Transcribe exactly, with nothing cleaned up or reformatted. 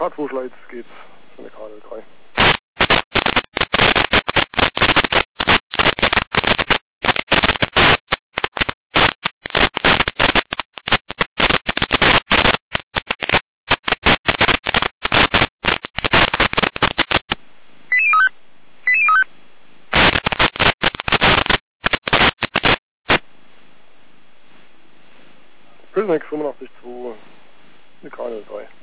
K zwei Schleiz geht von der K null drei. Pilsneck fünfundachtzig zwei, eine K null drei.